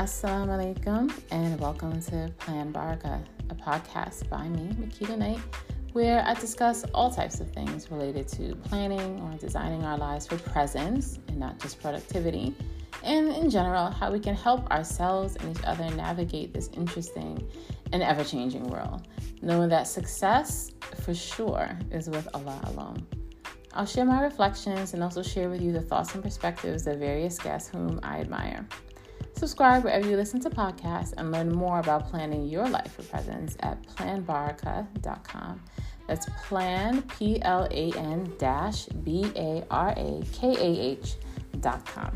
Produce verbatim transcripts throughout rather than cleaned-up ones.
Assalamu alaikum and welcome to Plan Baraka, a podcast by me, Makita Knight, where I discuss all types of things related to planning or designing our lives for presence and not just productivity, and in general, how we can help ourselves and each other navigate this interesting and ever-changing world, knowing that success, for sure, is with Allah alone. I'll share my reflections and also share with you the thoughts and perspectives of various guests whom I admire. Subscribe wherever you listen to podcasts and learn more about planning your life for presence at plan baraka dot com. That's plan, P L A N dash B A R A K A H dot com.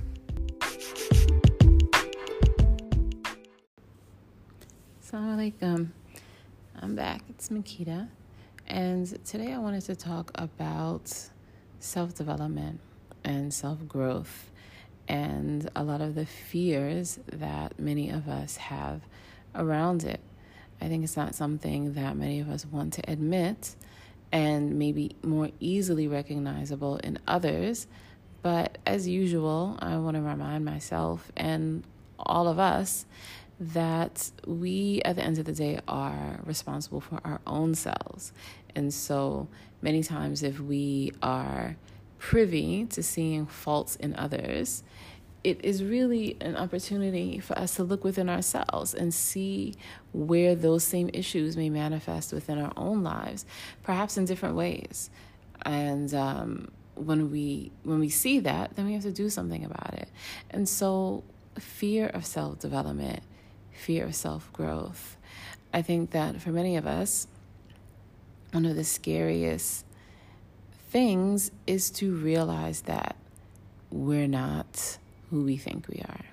Assalamu alaikum. I'm back. It's Makita. And today I wanted to talk about self-development and self-growth and a lot of the fears that many of us have around it. I think it's not something that many of us want to admit and maybe more easily recognizable in others. But as usual, I want to remind myself and all of us that we, at the end of the day, are responsible for our own selves. And so many times if we are privy to seeing faults in others, it is really an opportunity for us to look within ourselves and see where those same issues may manifest within our own lives, perhaps in different ways. And um, when we when we see that, then we have to do something about it. And so fear of self-development, fear of self-growth. I think that for many of us, one of the scariest things is to realize that we're not who we think we are,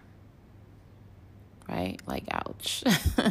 right? Like, ouch,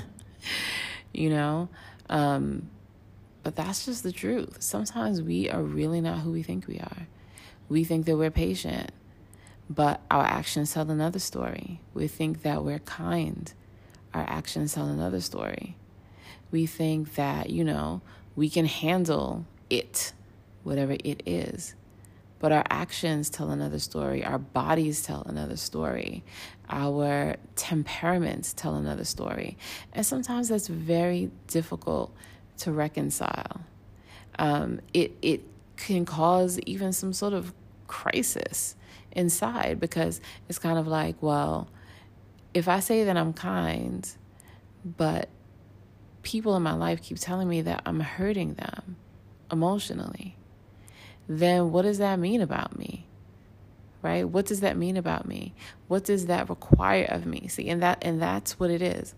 you know? Um, but that's just the truth. Sometimes we are really not who we think we are. We think that we're patient, but our actions tell another story. We think that we're kind. Our actions tell another story. We think that, you know, we can handle it, whatever it is. But our actions tell another story. Our bodies tell another story. Our temperaments tell another story. And sometimes that's very difficult to reconcile. Um, it it can cause even some sort of crisis inside, because it's kind of like, well, if I say that I'm kind, but people in my life keep telling me that I'm hurting them emotionally, then what does that mean about me? Right? What does that mean about me? What does that require of me? See, and that and that's what it is.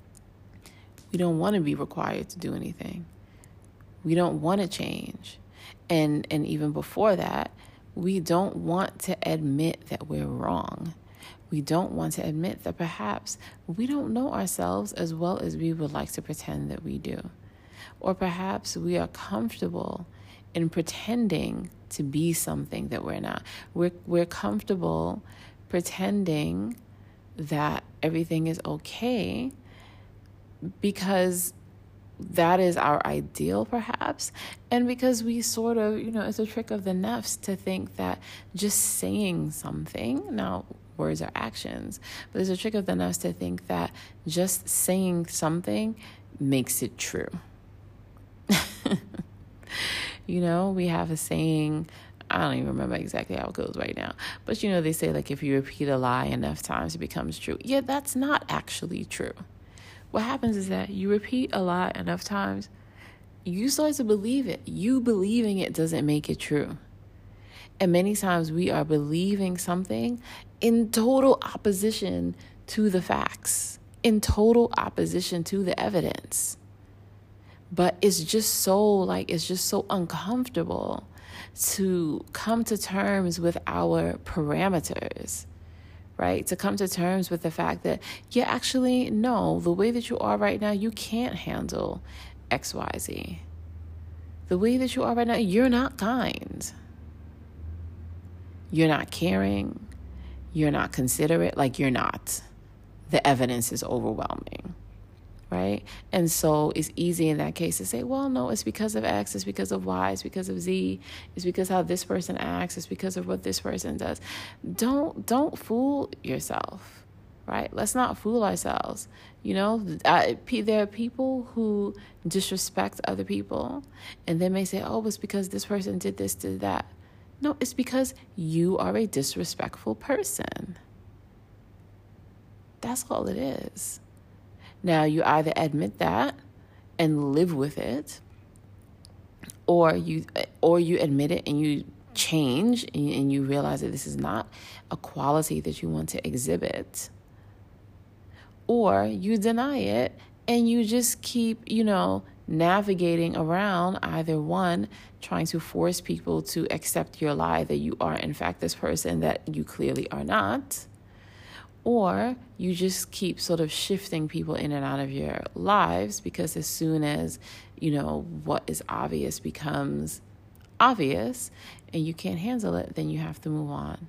We don't want to be required to do anything. We don't want to change. And and even before that, we don't want to admit that we're wrong. We don't want to admit that perhaps we don't know ourselves as well as we would like to pretend that we do. Or perhaps we are comfortable in pretending to be something that we're not. We're we're comfortable pretending that everything is okay because that is our ideal, perhaps, and because we sort of, you know, it's a trick of the nafs to think that just saying something, now words are actions, but there's a trick of the nafs to think that just saying something makes it true. You know, we have a saying, I don't even remember exactly how it goes right now, but you know, they say, like, if you repeat a lie enough times, it becomes true. Yeah, that's not actually true. What happens is that you repeat a lie enough times, you start to believe it. You believing it doesn't make it true. And many times we are believing something in total opposition to the facts, in total opposition to the evidence. But it's just so, like, it's just so uncomfortable to come to terms with our parameters, right? To come to terms with the fact that, yeah, actually, no, the way that you are right now, you can't handle X, Y, Z. The way that you are right now, you're not kind. You're not caring. You're not considerate. Like, you're not. The evidence is overwhelming. Right? And so it's easy in that case to say, well, no, it's because of X, it's because of Y, it's because of Z, it's because how this person acts, it's because of what this person does. Don't don't fool yourself. right? Let's not fool ourselves. You know, I, there are people who disrespect other people, and they may say, oh, it's because this person did this, did that. No, it's because you are a disrespectful person. That's all it is. Now, you either admit that and live with it, or you or you admit it and you change and, and you realize that this is not a quality that you want to exhibit. Or you deny it and you just keep, you know, navigating around, either one, trying to force people to accept your lie that you are in fact this person that you clearly are not, or you just keep sort of shifting people in and out of your lives, because as soon as, you know, what is obvious becomes obvious and you can't handle it, then you have to move on.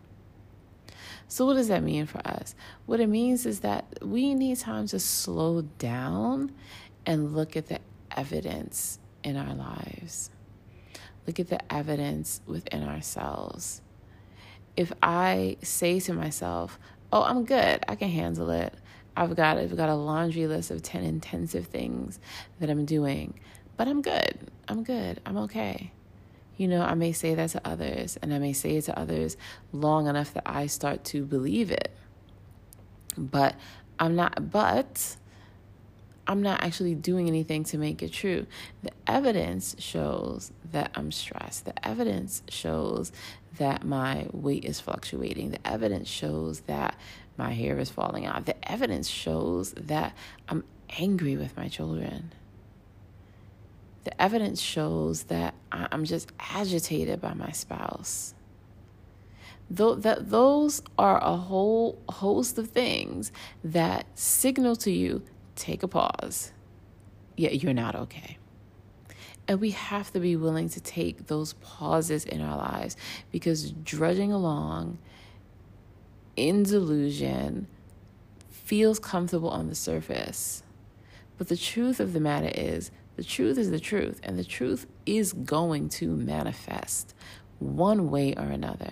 So what does that mean for us? What it means is that we need time to slow down and look at the evidence in our lives. Look at the evidence within ourselves. If I say to myself, oh, I'm good, I can handle it. I've got I've got a laundry list of ten intensive things that I'm doing, but I'm good. I'm good. I'm okay. You know, I may say that to others, and I may say it to others long enough that I start to believe it. But I'm not, but I'm not actually doing anything to make it true. The evidence shows that I'm stressed. The evidence shows that my weight is fluctuating. The evidence shows that my hair is falling out. The evidence shows that I'm angry with my children. The evidence shows that I'm just agitated by my spouse. Though that those are a whole host of things that signal to you, take a pause. Yeah, you're not okay. And we have to be willing to take those pauses in our lives, because drudging along in delusion feels comfortable on the surface. But the truth of the matter is, the truth is the truth, and the truth is going to manifest one way or another.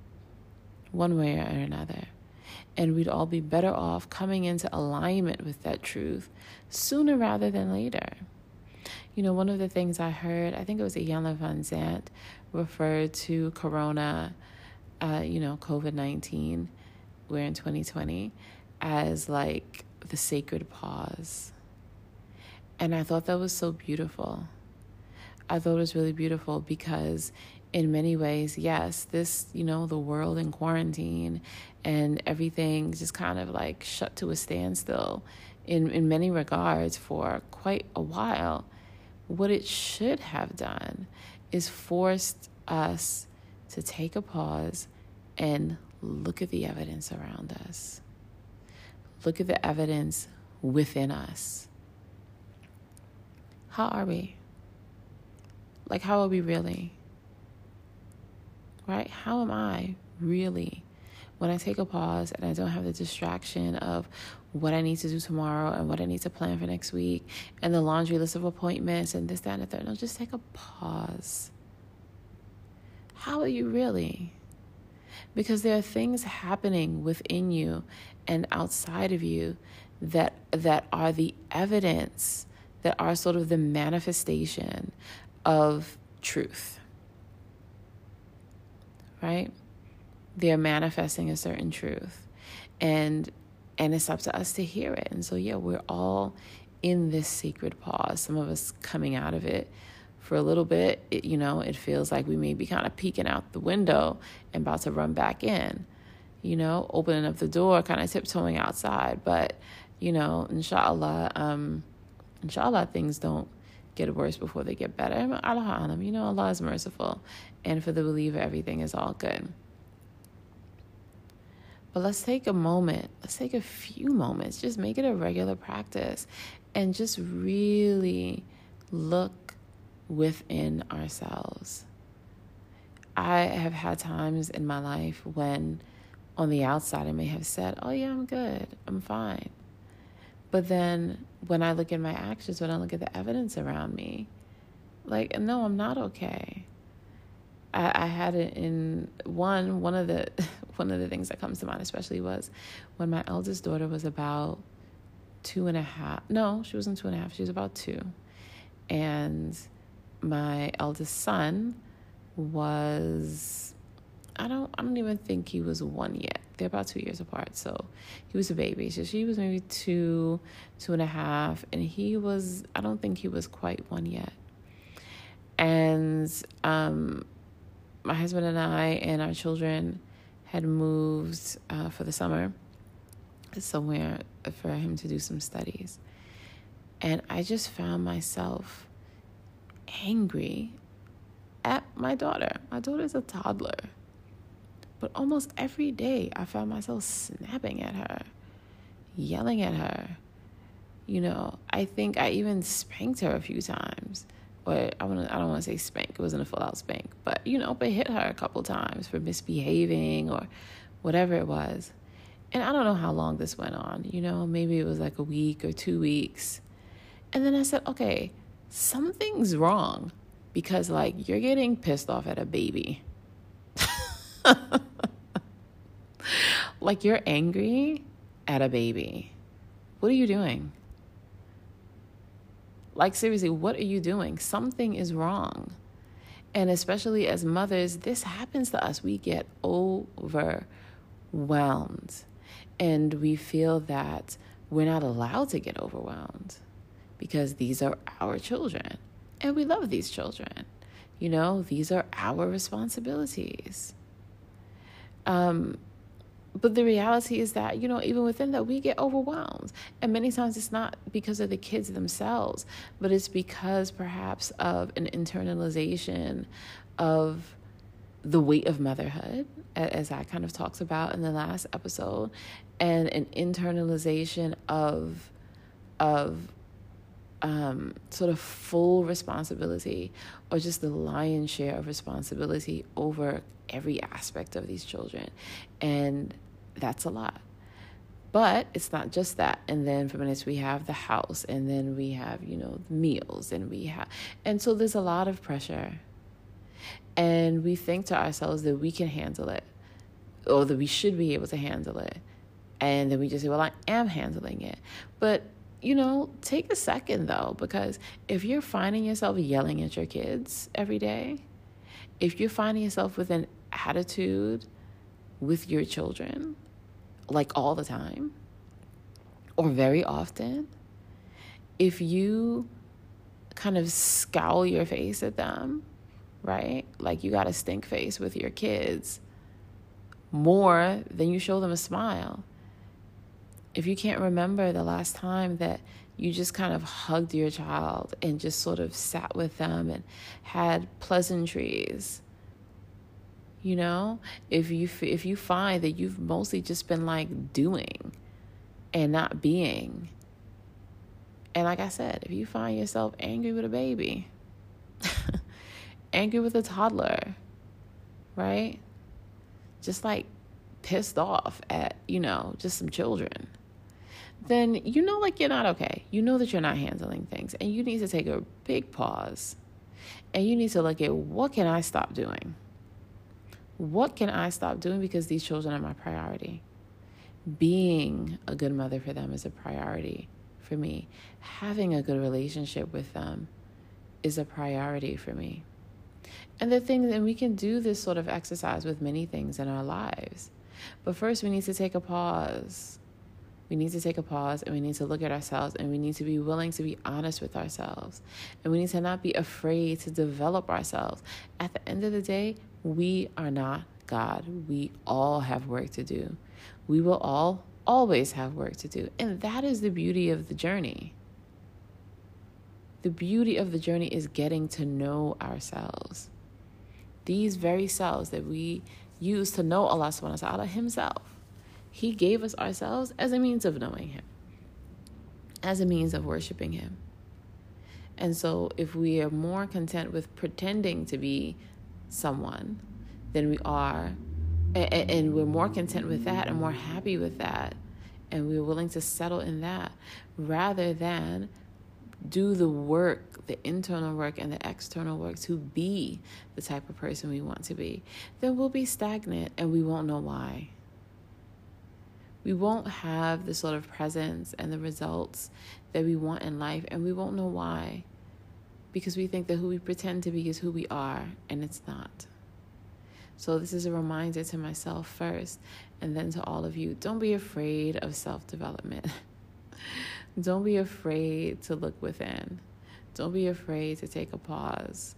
One way or another. And we'd all be better off coming into alignment with that truth sooner rather than later. You know, one of the things I heard, I think it was Iyanla Vanzant, referred to Corona, uh, you know, covid nineteen, we're in twenty twenty, as like the sacred pause. And I thought that was so beautiful. I thought it was really beautiful because in many ways, yes, this, you know, the world in quarantine and everything just kind of like shut to a standstill in, in many regards for quite a while. What it should have done is forced us to take a pause and look at the evidence around us. Look at the evidence within us. How are we? Like, how are we really? Right? How am I really? When I take a pause and I don't have the distraction of what I need to do tomorrow and what I need to plan for next week and the laundry list of appointments and this, that, and the third. No, just take a pause. How are you really? Because there are things happening within you and outside of you that that are the evidence, that are sort of the manifestation of truth, right? They're manifesting a certain truth, and and it's up to us to hear it. And so, yeah, we're all in this sacred pause. Some of us coming out of it for a little bit. It, you know, it feels like we may be kind of peeking out the window and about to run back in, you know, opening up the door, kind of tiptoeing outside. But, you know, inshallah, um, inshallah, things don't get worse before they get better. Allah alam, you know, Allah is merciful. And for the believer, everything is all good. But let's take a moment, let's take a few moments, just make it a regular practice and just really look within ourselves. I have had times in my life when on the outside I may have said, oh yeah, I'm good, I'm fine. But then when I look at my actions, when I look at the evidence around me, like, no, I'm not okay. I, I had it in one, one of the, one of the things that comes to mind especially was when my eldest daughter was about two and a half. No, she wasn't two and a half. She was about two. And my eldest son was, I don't, I don't even think he was one yet. They're about two years apart. So he was a baby. So she was maybe two, two and a half. And he was, I don't think he was quite one yet. And um, my husband and I and our children had moved uh, for the summer somewhere for him to do some studies. And I just found myself angry at my daughter. My daughter's a toddler. But almost every day I found myself snapping at her, yelling at her. You know, I think I even spanked her a few times. Or I wanna, I don't want to say spank. It wasn't a full-out spank. But, you know, but hit her a couple times for misbehaving or whatever it was. And I don't know how long this went on. You know, maybe it was like a week or two weeks. And then I said, okay, something's wrong. Because, like, you're getting pissed off at a baby. Like, you're angry at a baby. What are you doing? Like, seriously, what are you doing? Something is wrong. And especially as mothers, this happens to us. We get overwhelmed. And we feel that we're not allowed to get overwhelmed because these are our children. And we love these children. You know, these are our responsibilities. Um, but the reality is that, you know, even within that, we get overwhelmed. And many times it's not because of the kids themselves, but it's because perhaps of an internalization of the weight of motherhood, as I kind of talked about in the last episode, and an internalization of, of, Um, sort of full responsibility, or just the lion's share of responsibility over every aspect of these children. And that's a lot. But it's not just that. And then for minutes we have the house, and then we have, you know, meals, and we have, and so there's a lot of pressure. And we think to ourselves that we can handle it, or that we should be able to handle it. And then we just say, well, I am handling it. But you know, take a second, though, because if you're finding yourself yelling at your kids every day, if you're finding yourself with an attitude with your children, like all the time, or very often, if you kind of scowl your face at them, right? Like you got a stink face with your kids more than you show them a smile. If you can't remember the last time that you just kind of hugged your child and just sort of sat with them and had pleasantries, you know, if you if you find that you've mostly just been like doing and not being, and like I said, if you find yourself angry with a baby, angry with a toddler, right? Just like pissed off at, you know, just some children, then you know, like, you're not okay. You know that you're not handling things, and you need to take a big pause, and you need to look at, what can I stop doing? What can I stop doing? Because these children are my priority. Being a good mother for them is a priority for me. Having a good relationship with them is a priority for me. And the thing, and we can do this sort of exercise with many things in our lives. But first, we need to take a pause. We need to take a pause, and we need to look at ourselves, and we need to be willing to be honest with ourselves. And we need to not be afraid to develop ourselves. At the end of the day, we are not God. We all have work to do. We will all always have work to do. And that is the beauty of the journey. The beauty of the journey is getting to know ourselves. These very selves that we use to know Allah subhanahu wa ta'ala himself. He gave us ourselves as a means of knowing him, as a means of worshiping him. And so if we are more content with pretending to be someone than we are, and, and we're more content with that and more happy with that, and we're willing to settle in that, rather than do the work, the internal work and the external work to be the type of person we want to be, then we'll be stagnant and we won't know why. We won't have the sort of presence and the results that we want in life, and we won't know why. Because we think that who we pretend to be is who we are, and it's not. So this is a reminder to myself first, and then to all of you. Don't be afraid of self-development. Don't be afraid to look within. Don't be afraid to take a pause.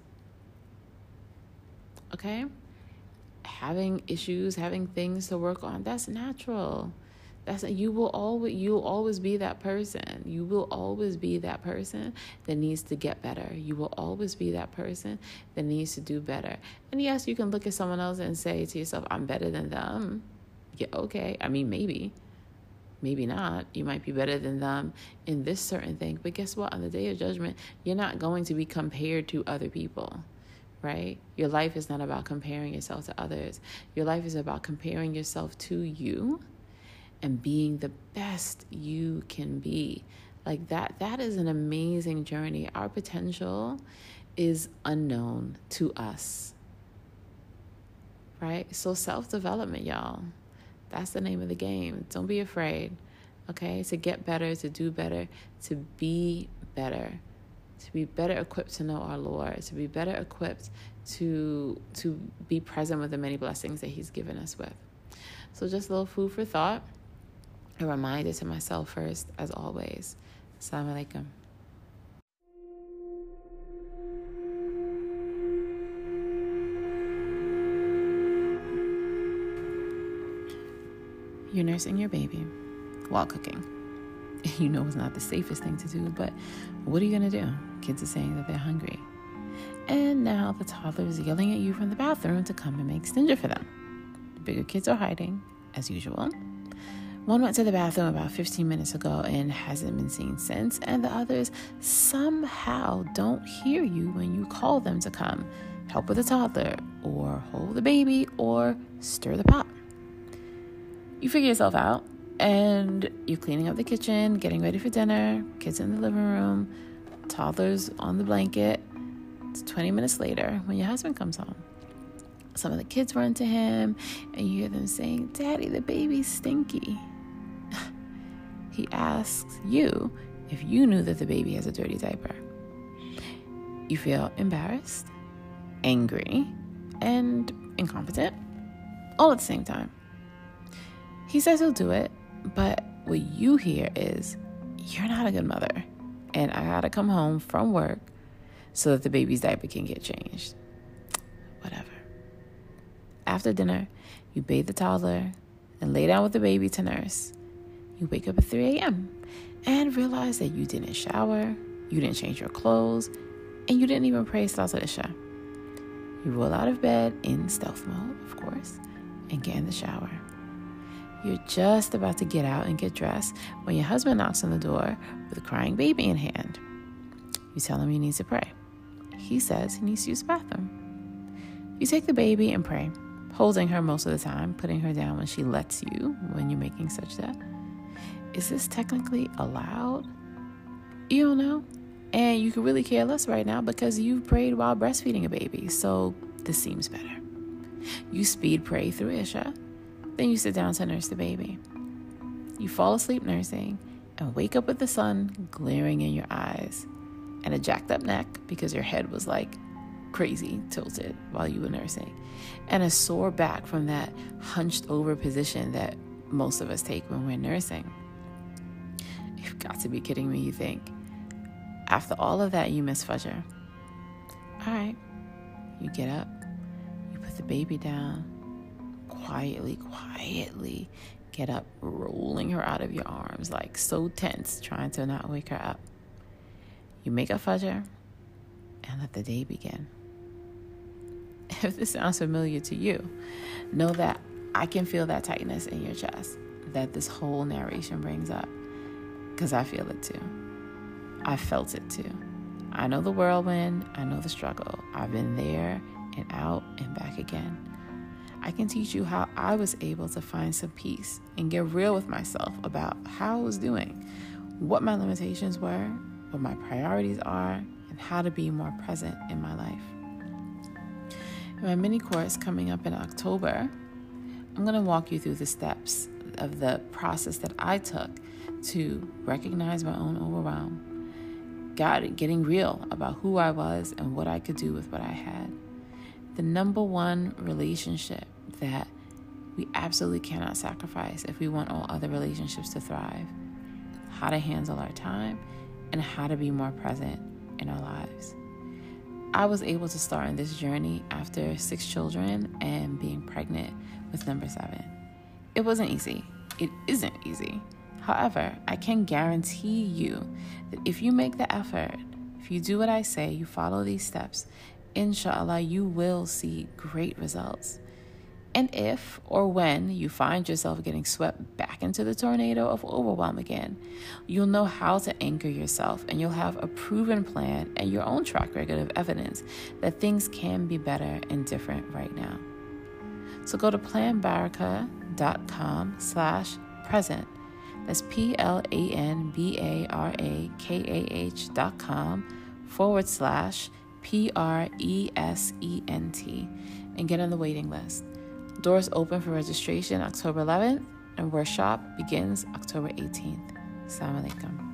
Okay? Having issues, having things to work on, that's natural. That's you will always you'll always be that person. You will always be that person that needs to get better. You will always be that person that needs to do better. And yes, you can look at someone else and say to yourself, I'm better than them. Yeah, okay. I mean, maybe. Maybe not. You might be better than them in this certain thing. But guess what? On the day of judgment, you're not going to be compared to other people, right? Your life is not about comparing yourself to others. Your life is about comparing yourself to you and being the best you can be. Like that, that is an amazing journey. Our potential is unknown to us, right? So self-development, y'all, that's the name of the game. Don't be afraid, okay? To get better, to do better, to be better, to be better equipped to know our Lord, to be better equipped to, to be present with the many blessings that he's given us with. So just a little food for thought. A reminder to myself first, as always. Assalamu alaikum. You're nursing your baby while cooking. You know it's not the safest thing to do, but what are you going to do? Kids are saying that they're hungry. And now the toddler is yelling at you from the bathroom to come and make stinger for them. The bigger kids are hiding, as usual. One went to the bathroom about fifteen minutes ago and hasn't been seen since, and the others somehow don't hear you when you call them to come help with the toddler, or hold the baby, or stir the pot. You figure yourself out, and you're cleaning up the kitchen, getting ready for dinner, kids in the living room, toddler's on the blanket. It's twenty minutes later when your husband comes home. Some of the kids run to him, and you hear them saying, "Daddy, the baby's stinky." He asks you if you knew that the baby has a dirty diaper. You feel embarrassed, angry, and incompetent all at the same time. He says he'll do it, but what you hear is, "You're not a good mother, and I gotta come home from work so that the baby's diaper can get changed." Whatever. After dinner, you bathe the toddler and lay down with the baby to nurse. You wake up at three a.m. and realize that you didn't shower, you didn't change your clothes, and you didn't even pray Salat al-Isha. You roll out of bed in stealth mode, of course, and get in the shower. You're just about to get out and get dressed when your husband knocks on the door with a crying baby in hand. You tell him you need to pray. He says he needs to use the bathroom. You take the baby and pray, holding her most of the time, putting her down when she lets you, when you're making sajda. Is this technically allowed? You don't know. And you can really care less right now because you've prayed while breastfeeding a baby. So this seems better. You speed pray through Isha. Then you sit down to nurse the baby. You fall asleep nursing and wake up with the sun glaring in your eyes and a jacked up neck because your head was like crazy tilted while you were nursing, and a sore back from that hunched over position that most of us take when we're nursing. You've got to be kidding me, you think. After all of that, you miss Fajr. All right. You get up. You put the baby down. Quietly, quietly get up, rolling her out of your arms, like so tense, trying to not wake her up. You make a Fajr and let the day begin. If this sounds familiar to you, know that I can feel that tightness in your chest that this whole narration brings up, because I feel it too. I felt it too. I know the whirlwind. I know the struggle. I've been there and out and back again. I can teach you how I was able to find some peace and get real with myself about how I was doing, what my limitations were, what my priorities are, and how to be more present in my life. In my mini course coming up in October, I'm going to walk you through the steps of the process that I took to recognize my own overwhelm, got getting real about who I was and what I could do with what I had. The number one relationship that we absolutely cannot sacrifice if we want all other relationships to thrive. How to handle our time and how to be more present in our lives. I was able to start on this journey after six children and being pregnant with number seven. It wasn't easy. It isn't easy. However, I can guarantee you that if you make the effort, if you do what I say, you follow these steps, inshallah, you will see great results. And if or when you find yourself getting swept back into the tornado of overwhelm again, you'll know how to anchor yourself, and you'll have a proven plan and your own track record of evidence that things can be better and different right now. So go to planbaraka.com slash present. That's P-L-A-N-B-A-R-A-K-A-H dot com forward slash P-R-E-S-E-N-T and get on the waiting list. Doors open for registration October eleventh, and workshop begins October eighteenth. Assalamu alaikum.